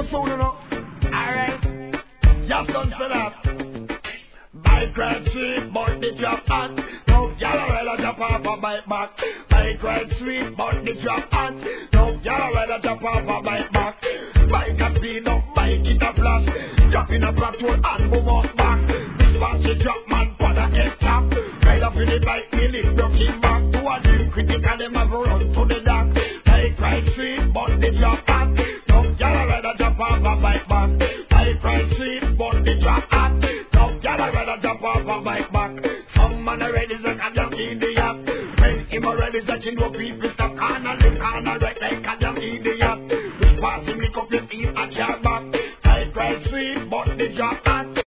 me soon, you know. Alright, just done for that. Bike ride sweet, but the drop hot. No y'all rather jump off a bike back. Bike ride sweet, but the drop hot. No y'all rather jump off a bike back. Bike a speed up, bike it a flash. Drop in a patrol and move up back. This one she drop my